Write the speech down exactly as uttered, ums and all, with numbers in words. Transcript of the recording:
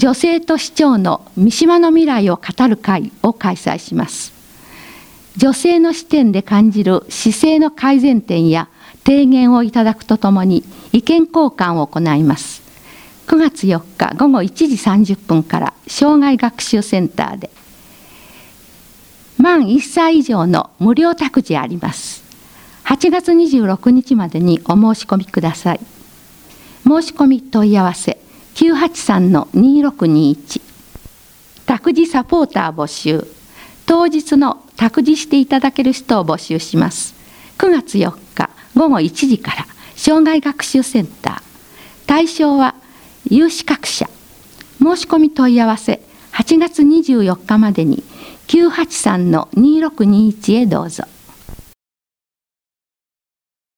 女性と市長の三島の未来を語る会を開催します。女性の視点で感じる姿勢の改善点や提言をいただくとともに意見交換を行います。くがつよっかごごいちじさんじゅっぷんから障害学習センターで満いっさい以上の無料託児あります。はちがつにじゅうろくにちまでにお申し込みください。申し込み問い合わせ きゅうはちさんのにろくにいち。託児サポーター募集。当日の託児していただける人を募集します。くがつよっかごごいちじから障害学習センター。対象は有資格者。申し込み問い合わせはちがつにじゅうよっかまでにきゅうはちさんのにろくにいちへどうぞ。